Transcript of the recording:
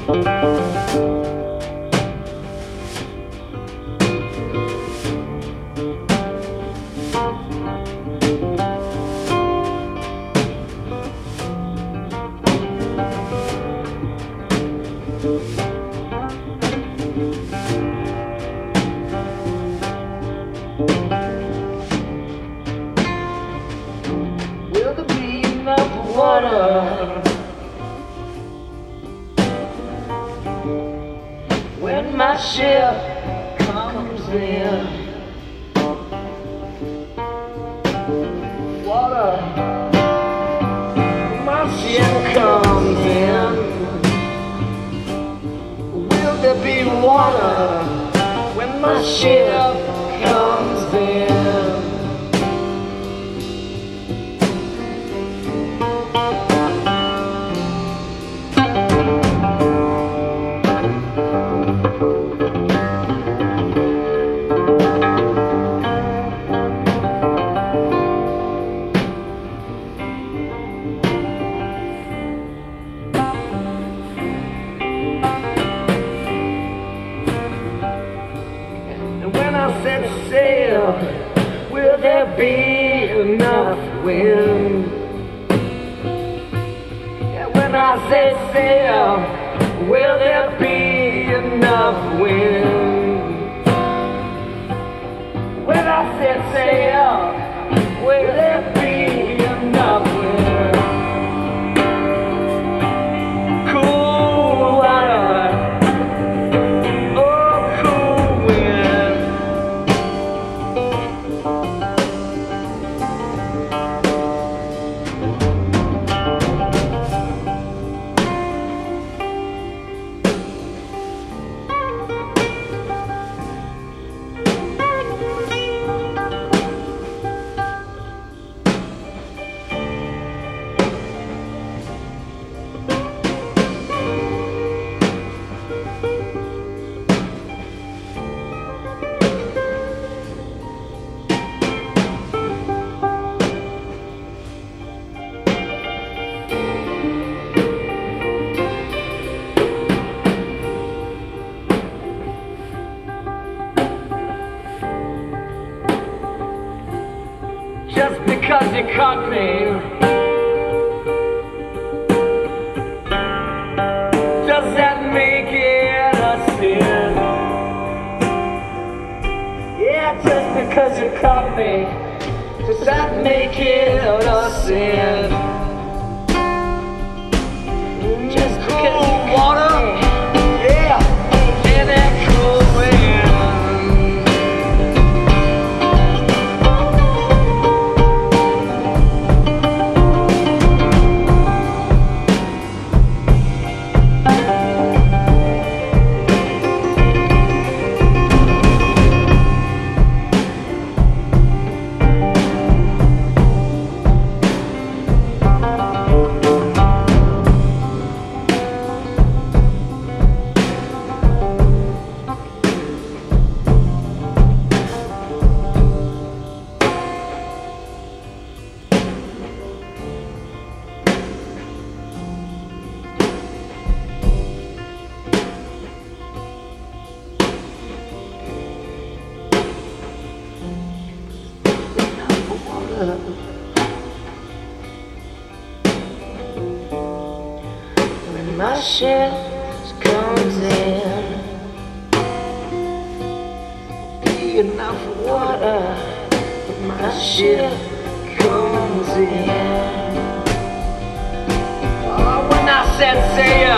Will there be enough water when my ship comes in? Water when my ship comes in. Will there be water when my ship comes in? When I set sail, will there be enough wind? Yeah, when I set sail, will there be enough wind? When I set sail, will there be enough wind? Cool water, oh cool wind. Just because you caught me, does that make it a sin? Yeah, just because you caught me, does that make it a sin? Just because you caught me, yeah, and that cool wind. When my ship comes in, be enough water. When my ship comes in, oh, when I set sail.